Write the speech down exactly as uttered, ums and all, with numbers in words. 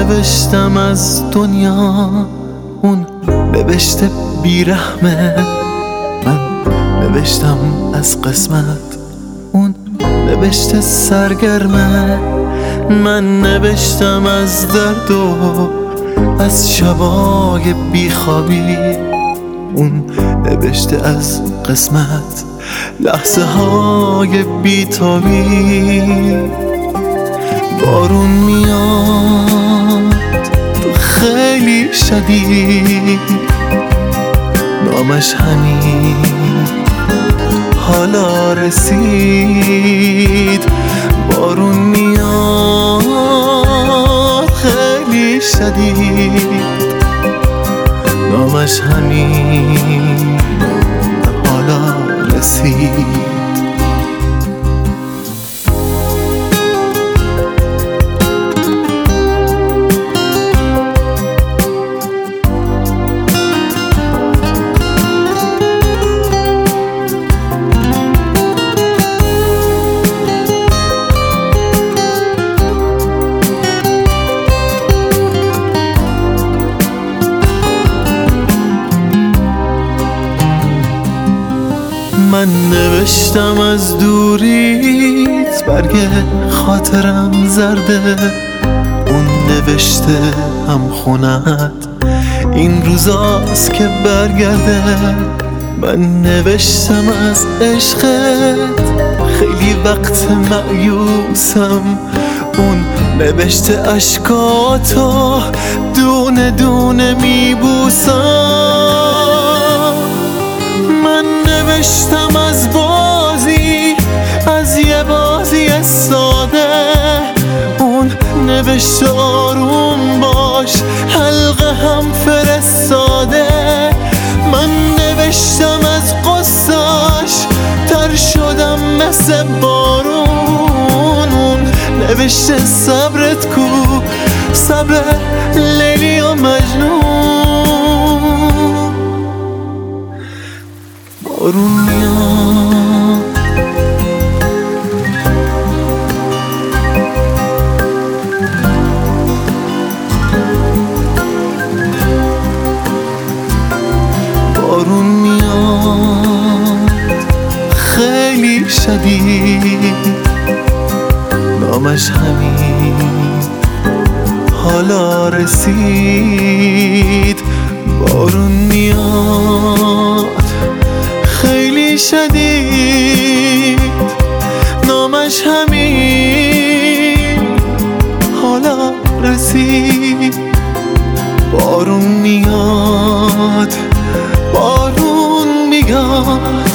نوشتم از دنیا، اون نوشته بیرحمه. من نوشتم از قسمت، اون نوشته سرگرمه. من نوشتم از درد و از شبای بیخوابی، اون نوشته از قسمت لحظه های بیتابی. بارون میاد خیلی شدید، نامش همین حالا رسید. بارون میاد خیلی شدید، نامش همین حالا رسید. من نوشتم از دوریت، برگ خاطرم زرده. اون نوشته هم خونت این روزاست که برگرده. من نوشتم از عشقت خیلی وقت مایوسم، اون نوشته اشکاتو دونه دونه میبوسم. من نوشتم از بازی، از یه بازی ساده. اون نوشته آروم باش، حلقه هم فرستاده. من نوشتم از قصاش، تر شدم مثل بارون. اون نوشته صبرت کو، صبر لیلی و مجنون. بارون میاد بارون میاد خیلی شدید، نامش همین حالا رسید. بارون میاد خیلی شدید، نامش همین حالا رسید. بارون میاد، بارون میاد